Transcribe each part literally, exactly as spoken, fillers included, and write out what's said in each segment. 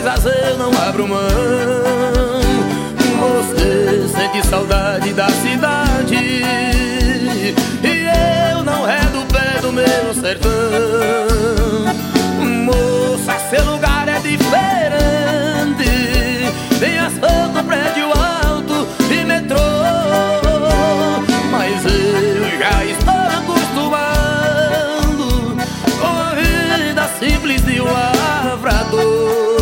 coisas eu não abro mão. Você sente saudade da cidade e eu não redo o pé do meu sertão. Moça, seu lugar é diferente, tem asfalto, prédio alto e metrô. Mas eu já estou acostumado com a vida simples de um lavrador.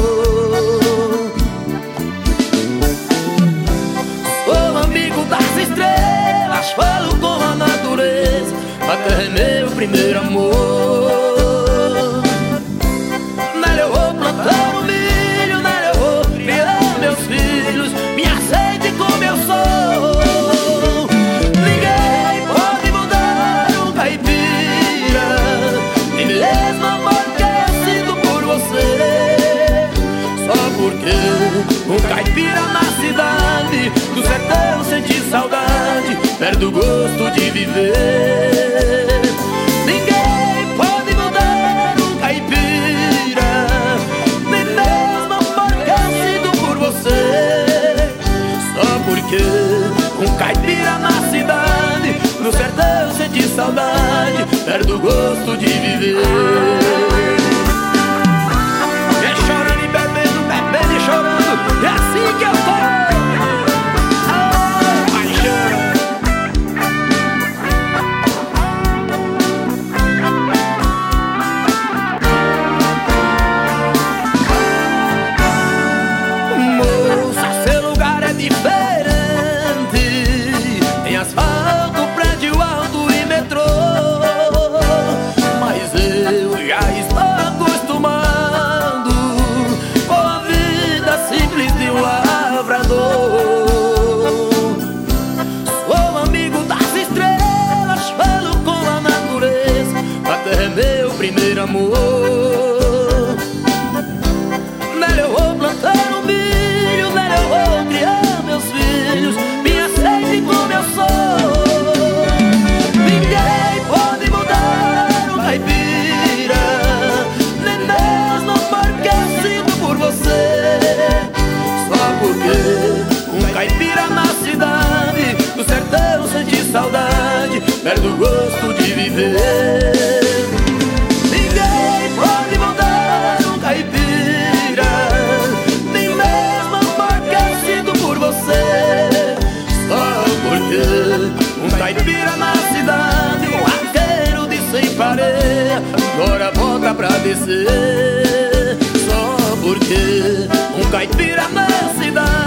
Sou amigo das estrelas, falo com a natureza, a terra é meu primeiro amor. Nela eu vou plantar o milho, nela eu vou criar meus filhos, me aceite como eu sou. Ninguém pode mudar um caipira, nem mesmo amor que eu sinto por você. Só porque um caipira na cidade do sertão sente saudade, perde o gosto de viver. Ninguém pode mudar um caipira, nem mesmo amor que eu sinto por você. Só porque um caipira na cidade do sertão sente saudade, perde o gosto de viver. É chorando e bebendo, bebendo e chorando, é assim que eu tô. Diferente, tem asfalto, prédio alto e metrô. Mas eu já estou acostumado com a vida simples de um lavrador. Sou amigo das estrelas, falo com a natureza, a terra é meu primeiro amor. Nela eu vou plantar um milho, nela eu vou criar meus filhos, me aceite como eu sou. Ninguém pode mudar um caipira, nem mesmo amor que eu sinto por você. Só porque um caipira na cidade do sertão sente saudade, perde o gosto de viver. Ninguém pode mudar um caipira, nem mesmo amor que eu sinto por você. Só porque um caipira na cidade, um arqueiro de sem pareia, agora volta pra descer. Só porque um caipira na cidade